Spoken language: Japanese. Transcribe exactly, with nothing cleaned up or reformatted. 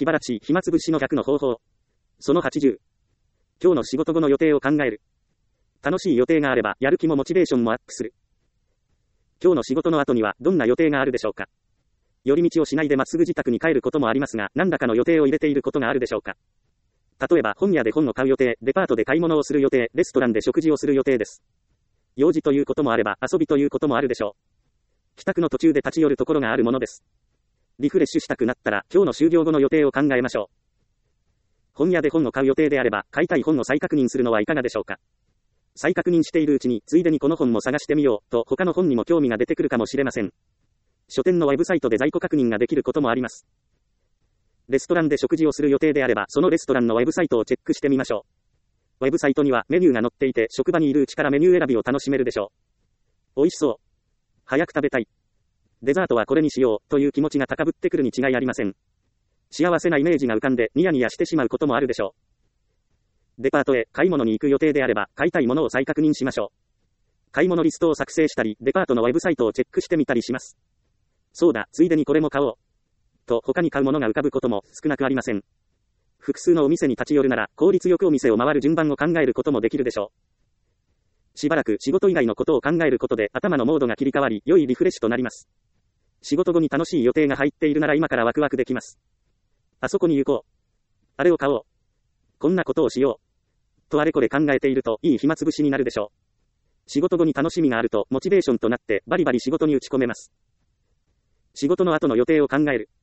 気晴らし、暇つぶしのひゃくの方法。そのはちじゅう。今日の仕事後の予定を考える。楽しい予定があれば、やる気もモチベーションもアップする。今日の仕事の後には、どんな予定があるでしょうか。寄り道をしないでまっすぐ自宅に帰ることもありますが、何らかの予定を入れていることがあるでしょうか。例えば、本屋で本を買う予定、デパートで買い物をする予定、レストランで食事をする予定です。用事ということもあれば、遊びということもあるでしょう。帰宅の途中で立ち寄るところがあるものです。リフレッシュしたくなったら、今日の終業後の予定を考えましょう。本屋で本を買う予定であれば、買いたい本を再確認するのはいかがでしょうか。再確認しているうちに、ついでにこの本も探してみよう、と他の本にも興味が出てくるかもしれません。書店のウェブサイトで在庫確認ができることもあります。レストランで食事をする予定であれば、そのレストランのウェブサイトをチェックしてみましょう。ウェブサイトにはメニューが載っていて、職場にいるうちからメニュー選びを楽しめるでしょう。美味しそう。早く食べたい。デザートはこれにしよう、という気持ちが高ぶってくるに違いありません。幸せなイメージが浮かんで、ニヤニヤしてしまうこともあるでしょう。デパートへ買い物に行く予定であれば、買いたいものを再確認しましょう。買い物リストを作成したり、デパートのウェブサイトをチェックしてみたりします。そうだ、ついでにこれも買おう。と他に買うものが浮かぶことも少なくありません。複数のお店に立ち寄るなら、効率よくお店を回る順番を考えることもできるでしょう。しばらく仕事以外のことを考えることで頭のモードが切り替わり、良いリフレッシュとなります。仕事後に楽しい予定が入っているなら今からワクワクできます。あそこに行こう。あれを買おう。こんなことをしよう。とあれこれ考えていると、いい暇つぶしになるでしょう。仕事後に楽しみがあると、モチベーションとなって、バリバリ仕事に打ち込めます。仕事の後の予定を考える。